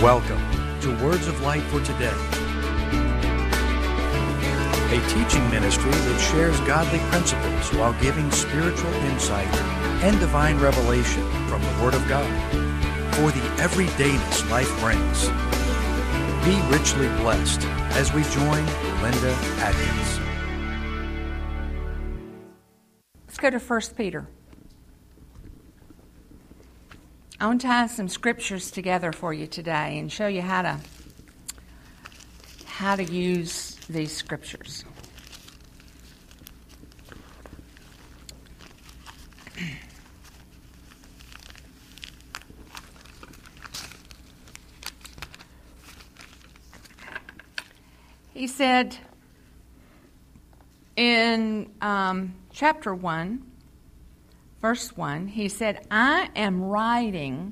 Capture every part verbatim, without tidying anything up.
Welcome to Words of Light for Today, a teaching ministry that shares godly principles while giving spiritual insight and divine revelation from the Word of God for the everydayness life brings. Be richly blessed as we join Linda Atkins. Let's go to First Peter. I want to tie some scriptures together for you today and show you how to how to use these scriptures. He said in um, chapter one, verse one, he said, I am writing,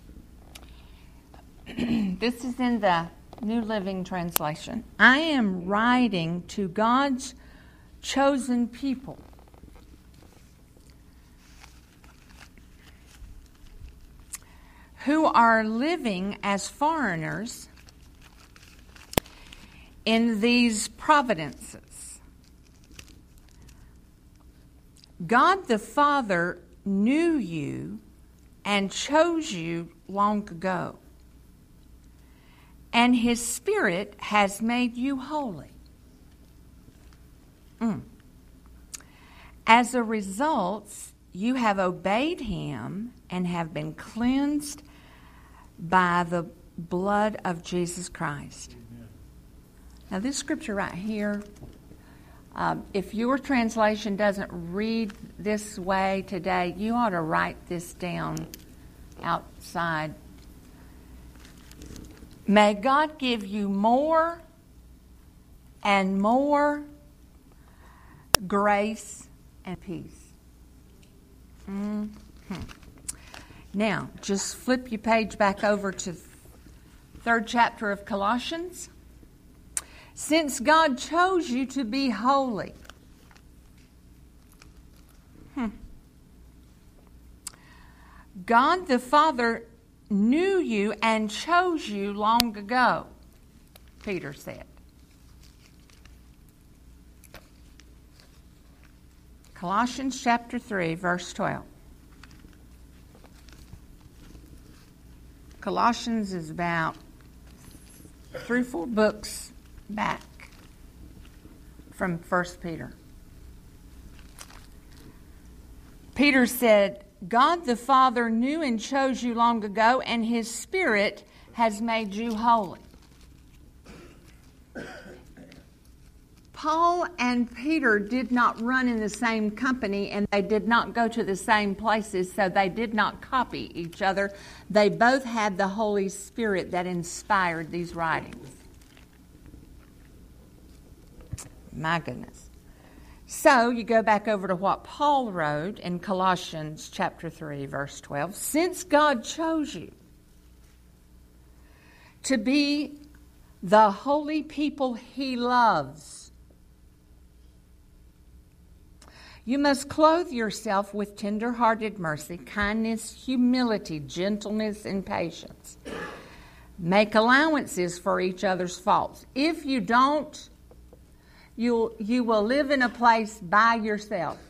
this is in the New Living Translation, I am writing to God's chosen people, who are living as foreigners in these providences. God the Father knew you and chose you long ago, and His Spirit has made you holy. Mm. As a result, you have obeyed Him and have been cleansed by the blood of Jesus Christ. Amen. Now, this scripture right here, Um, if your translation doesn't read this way today, you ought to write this down outside. May God give you more and more grace and peace. Mm-hmm. Now, just flip your page back over to the third chapter of Colossians. Since God chose you to be holy. Hmm. God the Father knew you and chose you long ago, Peter said. Colossians chapter three, verse twelve. Colossians is about three or four books back from First Peter. Peter said, God the Father knew and chose you long ago, and His Spirit has made you holy. Paul and Peter did not run in the same company, and they did not go to the same places, so they did not copy each other. They both had the Holy Spirit that inspired these writings. My goodness. So you go back over to what Paul wrote in Colossians chapter three, verse twelve. Since God chose you to be the holy people He loves, you must clothe yourself with tender-hearted mercy, kindness, humility, gentleness, and patience. Make allowances for each other's faults. If you don't, You'll, you will live in a place by yourself.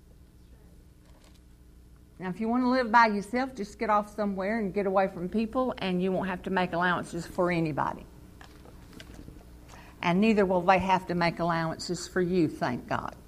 Now, if you want to live by yourself, just get off somewhere and get away from people, and you won't have to make allowances for anybody. And neither will they have to make allowances for you, thank God.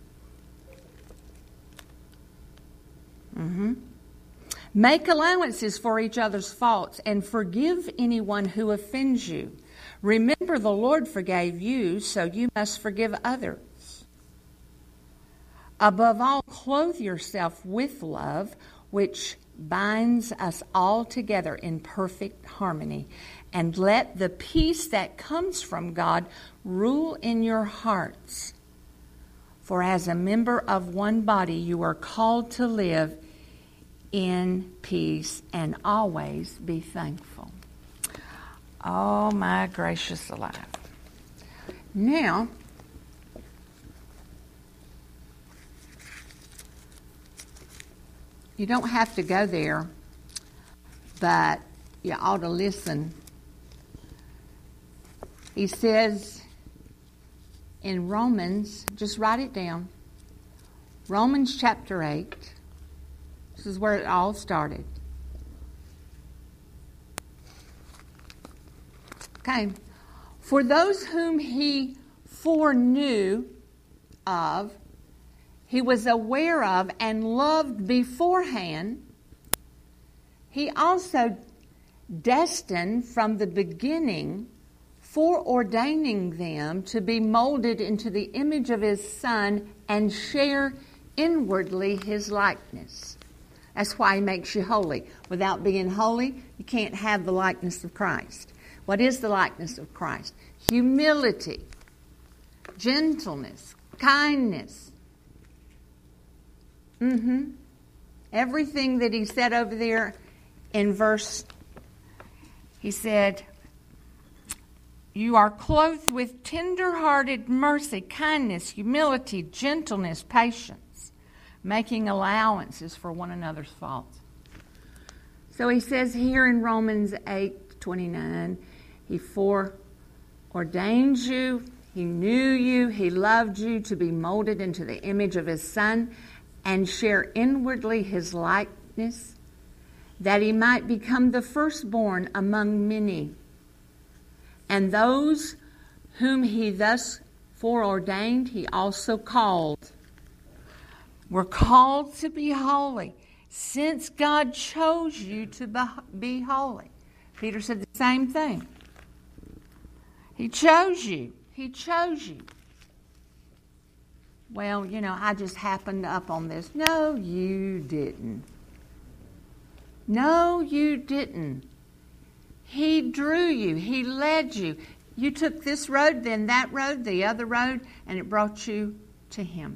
Mm-hmm. Make allowances for each other's faults and forgive anyone who offends you. Remember, the Lord forgave you, so you must forgive others. Above all, clothe yourself with love, which binds us all together in perfect harmony. And let the peace that comes from God rule in your hearts. For as a member of one body, you are called to live in peace and always be thankful. Oh, my gracious alive. Now, you don't have to go there, but you ought to listen He says in Romans, just write it down, Romans chapter eight. This is where it all started. Okay. For those whom he foreknew of, he was aware of and loved beforehand, he also destined from the beginning, foreordaining them to be molded into the image of his Son and share inwardly his likeness. That's why he makes you holy. Without being holy, you can't have the likeness of Christ. What is the likeness of Christ? Humility, gentleness, kindness. Mm-hmm. Everything that he said over there in verse, he said, you are clothed with tender-hearted mercy, kindness, humility, gentleness, patience, making allowances for one another's faults. So he says here in Romans eight twenty-nine, he foreordained you, he knew you, he loved you to be molded into the image of his Son and share inwardly his likeness, that he might become the firstborn among many. And those whom he thus foreordained, he also called. We're called to be holy, since God chose you to be holy. Peter said the same thing. He chose you. He chose you. Well, you know, I just happened up on this. No, you didn't. No, you didn't. He drew you. He led you. You took this road, then that road, the other road, and it brought you to him.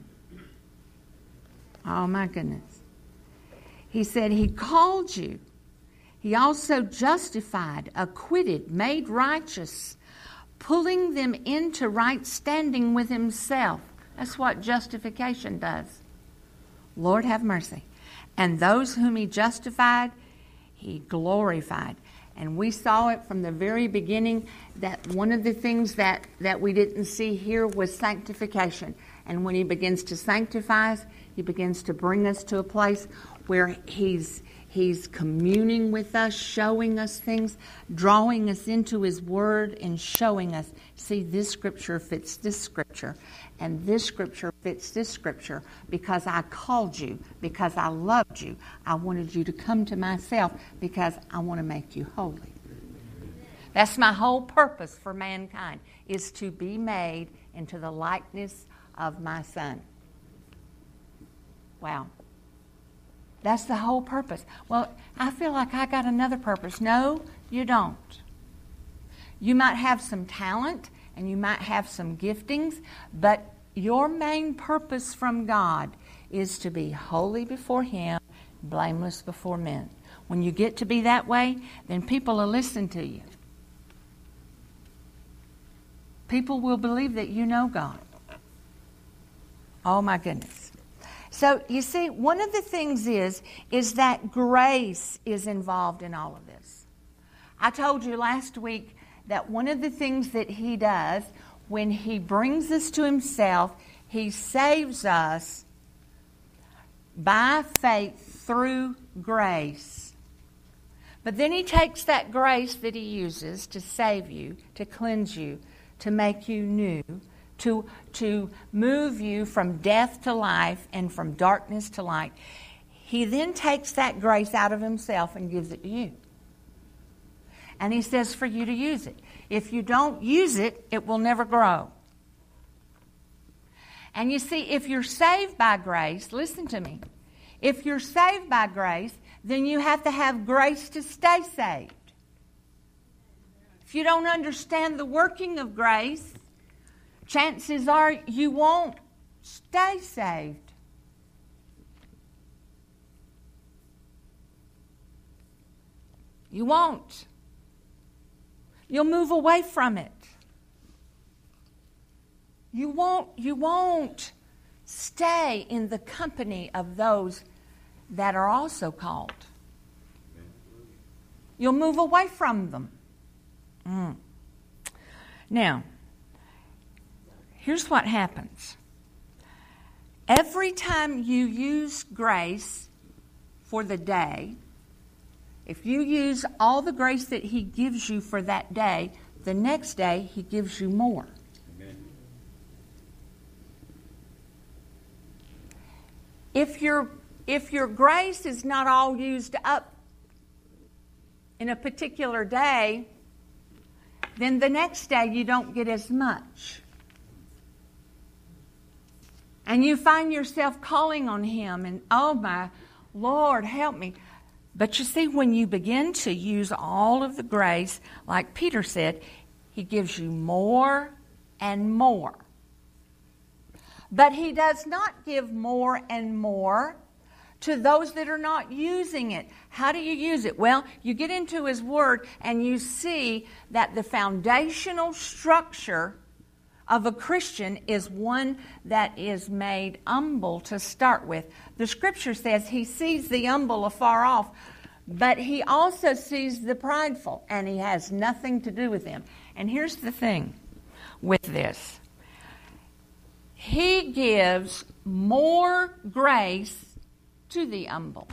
Oh, my goodness. He said he called you. He also justified, acquitted, made righteous, pulling them into right standing with himself. That's what justification does. Lord, have mercy. And those whom he justified, he glorified. And we saw it from the very beginning that one of the things that, that we didn't see here was sanctification. And when he begins to sanctify us, he begins to bring us to a place where he's He's communing with us, showing us things, drawing us into his word and showing us, see, this scripture fits this scripture, and this scripture fits this scripture because I called you, because I loved you. I wanted you to come to myself because I want to make you holy. That's my whole purpose for mankind, is to be made into the likeness of my Son. Wow. That's the whole purpose. Well, I feel like I got another purpose. No, you don't. You might have some talent and you might have some giftings, but your main purpose from God is to be holy before him, blameless before men. When you get to be that way, then people will listen to you. People will believe that you know God. Oh, my goodness. So, you see, one of the things is, is that grace is involved in all of this. I told you last week that one of the things that he does when he brings us to himself, he saves us by faith through grace. But then he takes that grace that he uses to save you, to cleanse you, to make you new, To, to move you from death to life and from darkness to light. He then takes that grace out of himself and gives it to you. And he says for you to use it. If you don't use it, it will never grow. And you see, if you're saved by grace, listen to me. If you're saved by grace, then you have to have grace to stay saved. If you don't understand the working of grace, chances are you won't stay saved. You won't. You'll move away from it. You won't, you won't stay in the company of those that are also called. You'll move away from them. Mm. Now, here's what happens. Every time you use grace for the day, if you use all the grace that He gives you for that day, the next day He gives you more. Amen. If your if your grace is not all used up in a particular day, then the next day you don't get as much. And you find yourself calling on Him and, oh my Lord, help me. But you see, when you begin to use all of the grace, like Peter said, He gives you more and more. But He does not give more and more to those that are not using it. How do you use it? Well, you get into His Word and you see that the foundational structure of a Christian is one that is made humble to start with. The Scripture says He sees the humble afar off, but He also sees the prideful, and He has nothing to do with them. And here's the thing with this. He gives more grace to the humble.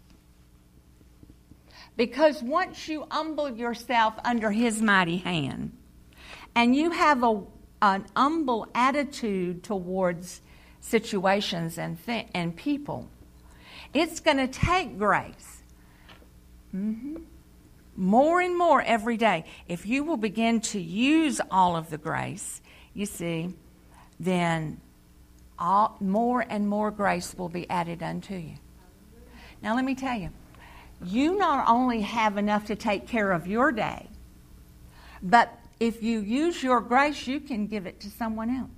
Because once you humble yourself under His mighty hand, and you have a an humble attitude towards situations and th- and people, it's going to take grace. Mm-hmm. More and more every day. If you will begin to use all of the grace, you see, then all, more and more grace will be added unto you. Now let me tell you, you not only have enough to take care of your day, but if you use your grace, you can give it to someone else.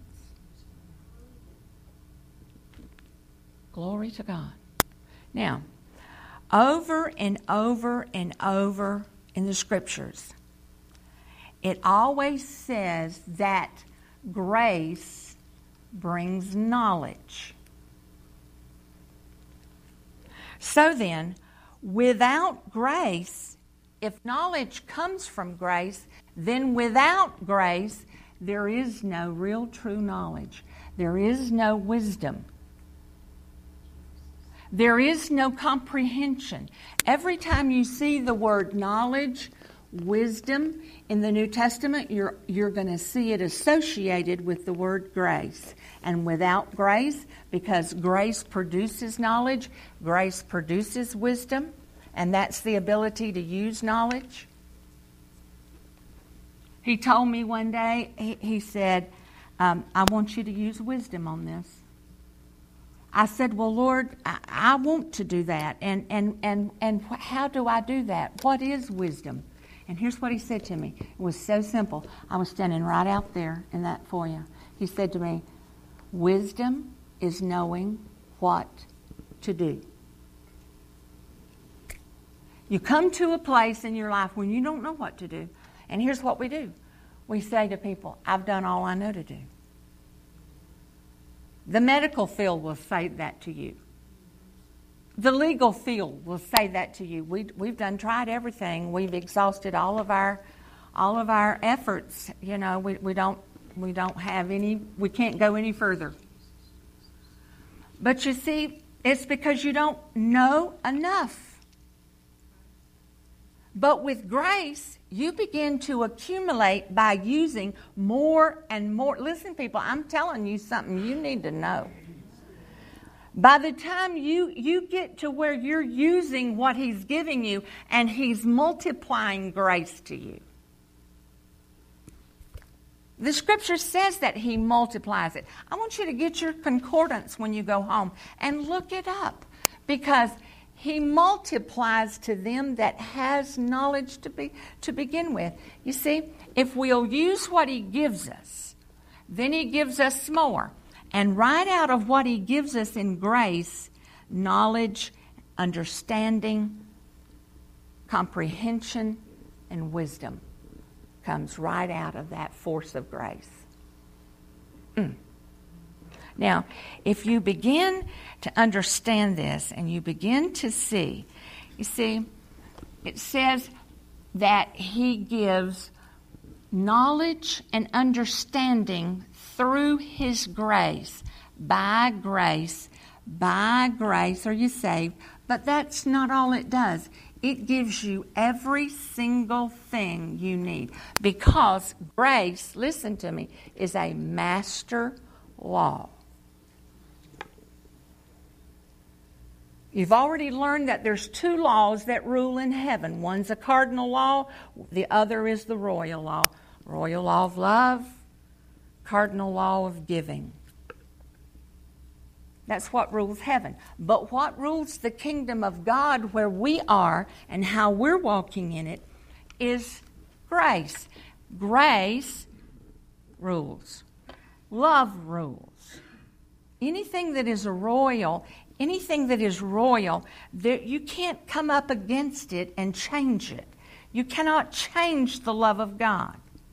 Glory to God. Now, over and over and over in the Scriptures, it always says that grace brings knowledge. So then, without grace, if knowledge comes from grace, then without grace, there is no real true knowledge. There is no wisdom. There is no comprehension. Every time you see the word knowledge, wisdom in the New Testament, you're, you're going to see it associated with the word grace. And without grace, because grace produces knowledge, grace produces wisdom, and that's the ability to use knowledge. He told me one day, he, he said, um, I want you to use wisdom on this. I said, well, Lord, I, I want to do that. And, and, and, and how do I do that? What is wisdom? And here's what He said to me. It was so simple. I was standing right out there in that foyer. He said to me, wisdom is knowing what to do. You come to a place in your life when you don't know what to do. And here's what we do. We say to people, I've done all I know to do. The medical field will say that to you. The legal field will say that to you. We, we've done tried everything. We've exhausted all of our all of our efforts. You know, we, we don't we don't have any, we can't go any further. But you see, it's because you don't know enough. But with grace, you begin to accumulate by using more and more. Listen, people, I'm telling you something you need to know. By the time you, you get to where you're using what He's giving you and He's multiplying grace to you. The Scripture says that He multiplies it. I want you to get your concordance when you go home and look it up, because He multiplies to them that has knowledge to be to begin with. You see, if we'll use what He gives us, then He gives us more. And right out of what He gives us in grace, knowledge, understanding, comprehension, and wisdom comes right out of that force of grace. Mm. Now, if you begin to understand this and you begin to see, you see, it says that He gives knowledge and understanding through His grace. By grace, by grace are you saved. But that's not all it does. It gives you every single thing you need. Because grace, listen to me, is a master law. You've already learned that there's two laws that rule in heaven. One's a cardinal law, the other is the royal law. Royal law of love, cardinal law of giving. That's what rules heaven. But what rules the kingdom of God where we are and how we're walking in it is grace. Grace rules. Love rules. Anything that is a royal, anything that is royal, there, you can't come up against it and change it. You cannot change the love of God.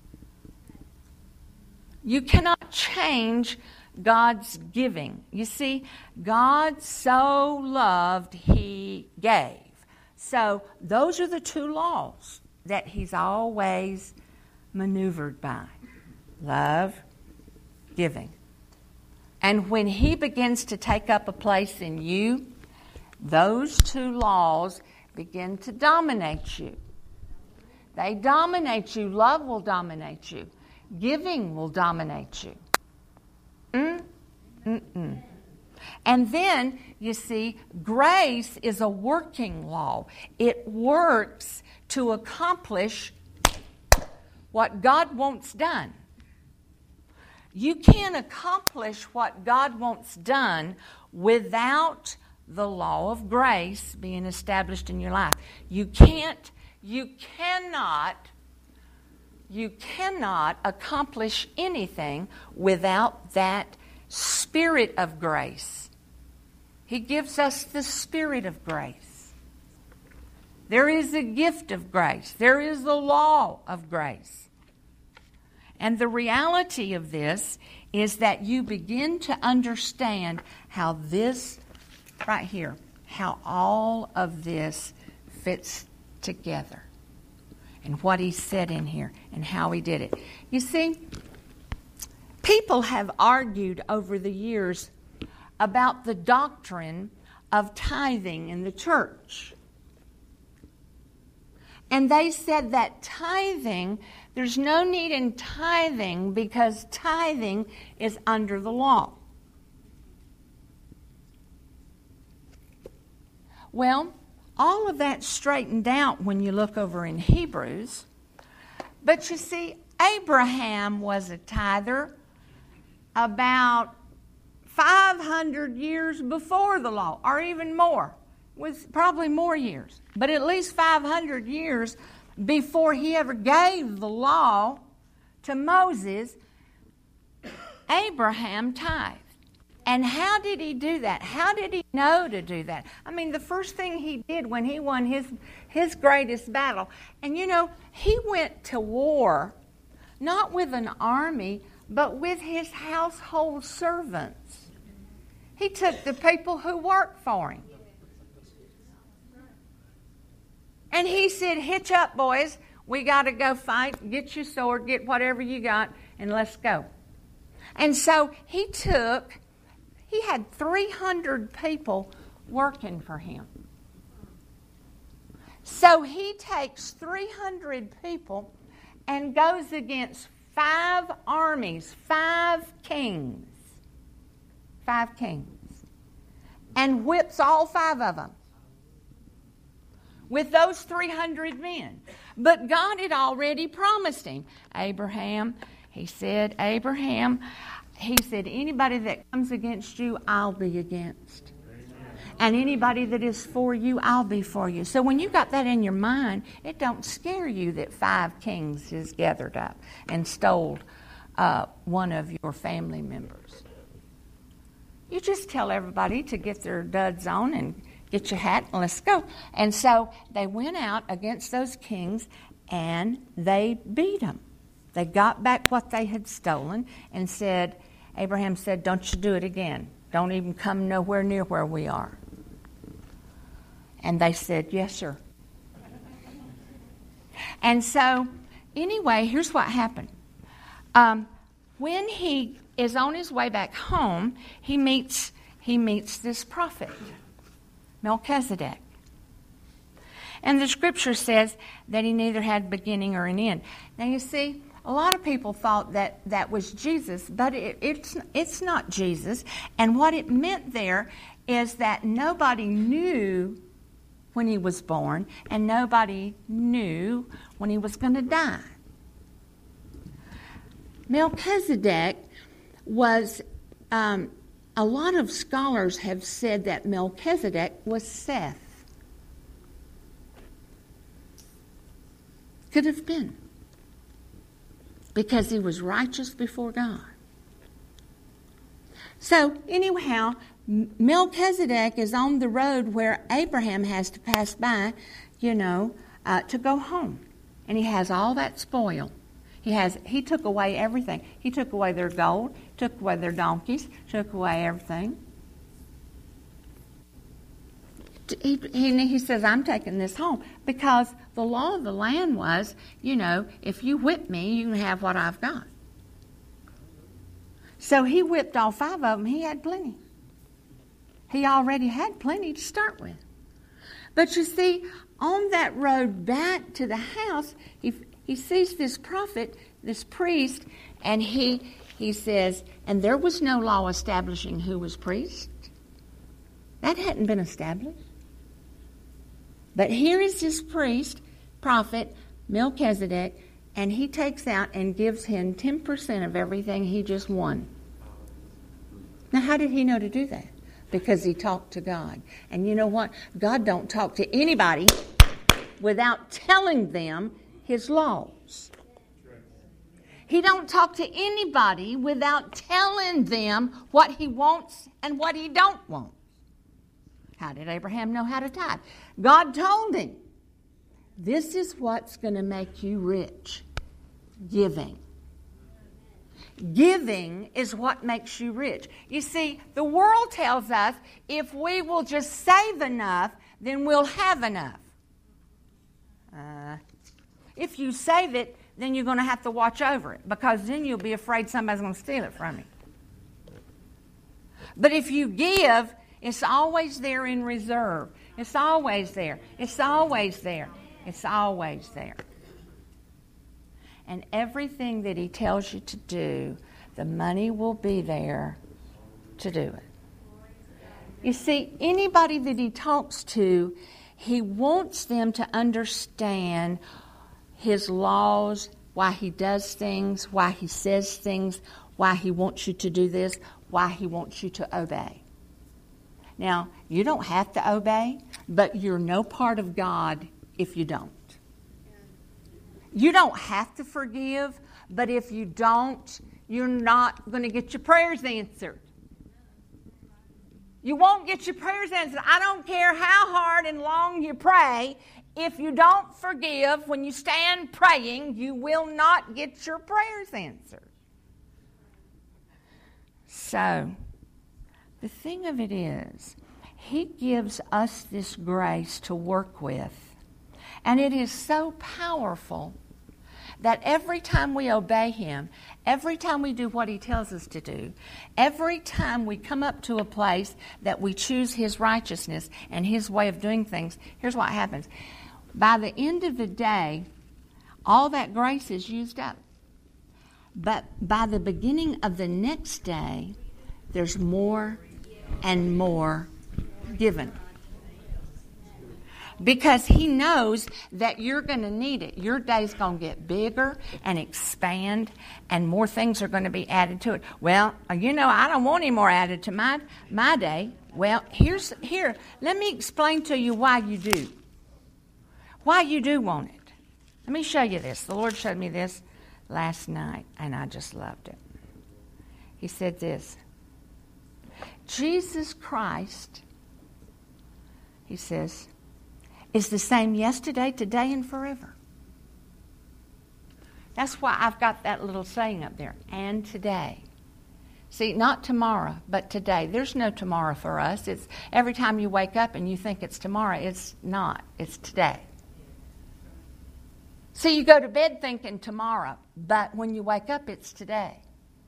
You cannot change God's giving. You see, God so loved, He gave. So those are the two laws that He's always maneuvered by. Love, giving. And when He begins to take up a place in you, those two laws begin to dominate you. They dominate you. Love will dominate you. Giving will dominate you. Mm? Mm-mm. And then, you see, grace is a working law. It works to accomplish what God wants done. You can't accomplish what God wants done without the law of grace being established in your life. You can't, you cannot, you cannot accomplish anything without that Spirit of grace. He gives us the Spirit of grace. There is a gift of grace. There is the law of grace. And the reality of this is that you begin to understand how this, right here, how all of this fits together. And what He said in here and how He did it. You see, people have argued over the years about the doctrine of tithing in the church. And they said that tithing, there's no need in tithing because tithing is under the law. Well, all of that's straightened out when you look over in Hebrews. But you see, Abraham was a tither about five hundred years before the law, or even more, with probably more years, but at least five hundred years before he ever gave the law to Moses. Abraham tithed. And how did he do that? How did he know to do that? I mean, the first thing he did when he won his, his greatest battle, and you know, he went to war not with an army, but with his household servants. He took the people who worked for him. And he said, hitch up, boys. We got to go fight. Get your sword. Get whatever you got. And let's go. And so he took, he had three hundred people working for him. So he takes three hundred people and goes against five armies, five kings. Five kings. And whips all five of them with those three hundred men. But God had already promised him. Abraham, he said, Abraham, he said, anybody that comes against you, I'll be against. And anybody that is for you, I'll be for you. So when you got that in your mind, it don't scare you that five kings is gathered up and stole uh, one of your family members. You just tell everybody to get their duds on and get your hat and let's go. And so they went out against those kings and they beat them. They got back what they had stolen and said, Abraham said, don't you do it again. Don't even come nowhere near where we are. And they said, yes, sir. And so anyway, here's what happened. Um, when he is on his way back home, he meets he meets this prophet, Melchizedek. And the scripture says that he neither had beginning or an end. Now you see, a lot of people thought that that was Jesus, but it, it's it's not Jesus. And what it meant there is that nobody knew when he was born, and nobody knew when he was going to die. Melchizedek was, um, a lot of scholars have said that Melchizedek was Seth. Could have been. Because he was righteous before God. So, anyhow, Melchizedek is on the road where Abraham has to pass by, you know, uh, to go home. And he has all that spoil. He has. He took away everything. He took away their gold, took away their donkeys, took away everything. He, he, he says, I'm taking this home. Because the law of the land was, you know, if you whip me, you can have what I've got. So he whipped all five of them. He had plenty. He already had plenty to start with. But you see, on that road back to the house, he, he sees this prophet, this priest, and he he says, and there was no law establishing who was priest. That hadn't been established. But here is this priest, prophet, Melchizedek, and he takes out and gives him ten percent of everything he just won. Now, how did he know to do that? Because he talked to God. And you know what? God don't talk to anybody without telling them his laws. He don't talk to anybody without telling them what he wants and what he don't want. How did Abraham know how to tithe? God told him, this is what's going to make you rich. Giving. Giving is what makes you rich. You see, the world tells us if we will just save enough, then we'll have enough. Uh, if you save it, then you're going to have to watch over it, because then you'll be afraid somebody's going to steal it from you. But if you give, it's always there in reserve. It's always there. It's always there. It's always there. And everything that he tells you to do, the money will be there to do it. You see, anybody that he talks to, he wants them to understand his laws, why he does things, why he says things, why he wants you to do this, why he wants you to obey. Now, you don't have to obey, but you're no part of God if you don't. You don't have to forgive, but if you don't, you're not going to get your prayers answered. You won't get your prayers answered. I don't care how hard and long you pray. If you don't forgive when you stand praying, you will not get your prayers answered. So, the thing of it is, he gives us this grace to work with. And it is so powerful that every time we obey him, every time we do what he tells us to do, every time we come up to a place that we choose his righteousness and his way of doing things, here's what happens. By the end of the day, all that grace is used up. But by the beginning of the next day, there's more and more given. Because he knows that you're going to need it. Your day's going to get bigger and expand, and more things are going to be added to it. Well, you know, I don't want any more added to my my day. Well, here's here. Let me explain to you why you do. Why you do want it. Let me show you this. The Lord showed me this last night, and I just loved it. He said this. Jesus Christ, he says, is the same yesterday, today, and forever. That's why I've got that little saying up there, and today. See, not tomorrow, but today. There's no tomorrow for us. It's every time you wake up and you think it's tomorrow, it's not. It's today. So you go to bed thinking tomorrow, but when you wake up, it's today.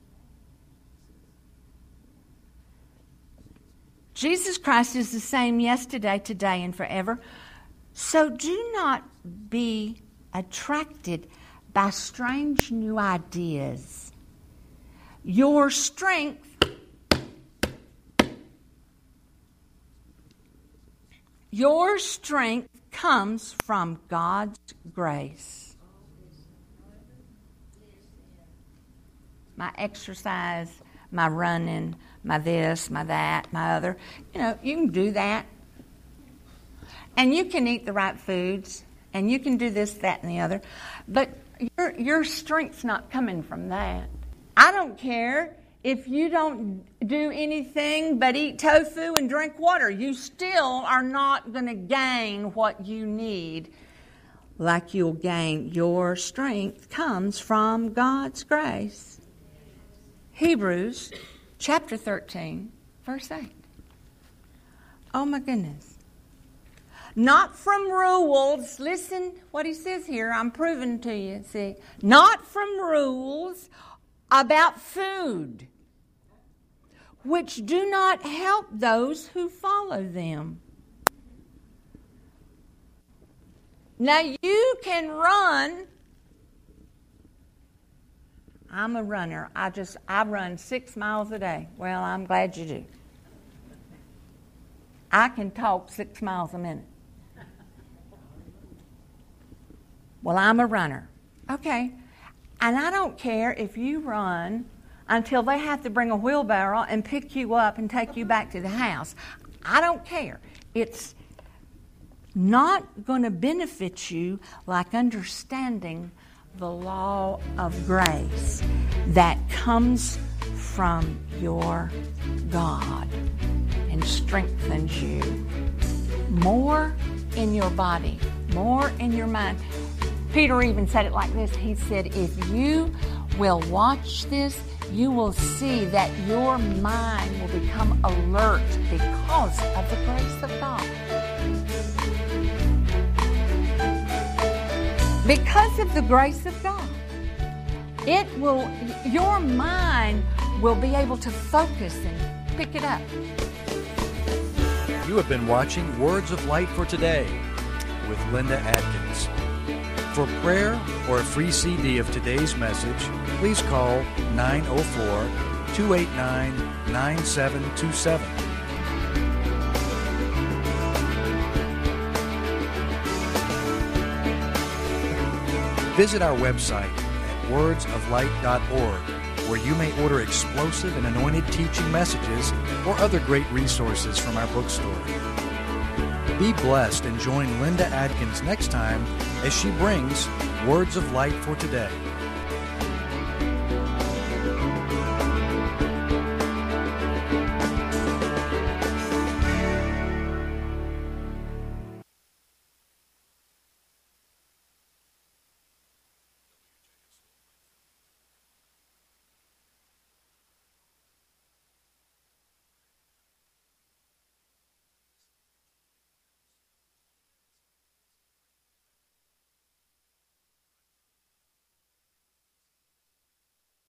Jesus Christ is the same yesterday, today, and forever. So do not be attracted by strange new ideas. Your strength Your strength comes from God's grace. My exercise, my running, my this, my that, my other. You know, you can do that. And you can eat the right foods. And you can do this, that, and the other. But your, your strength's not coming from that. I don't care if you don't do anything but eat tofu and drink water. You still are not going to gain what you need like you'll gain. Your strength comes from God's grace. Hebrews chapter thirteen, verse eight. Oh my goodness. Not from rules. Listen what he says here. I'm proving to you. See, not from rules about food, which do not help those who follow them. Now you can run. I'm a runner. I just I run six miles a day. Well, I'm glad you do. I can talk six miles a minute. Well, I'm a runner. Okay. And I don't care if you run until they have to bring a wheelbarrow and pick you up and take you back to the house. I don't care. It's not going to benefit you like understanding the law of grace that comes from your God and strengthens you more in your body, more in your mind. Peter even said it like this. He said, if you will watch this, you will see that your mind will become alert because of the grace of God. Because of the grace of God. It will, your mind will be able to focus and pick it up. You have been watching Words of Light for Today with Linda Adkins. For prayer or a free C D of today's message, please call nine oh four, two eight nine, nine seven two seven. Visit our website at words of light dot org, where you may order explosive and anointed teaching messages or other great resources from our bookstore. Be blessed and join Linda Adkins next time as she brings Words of Light for Today.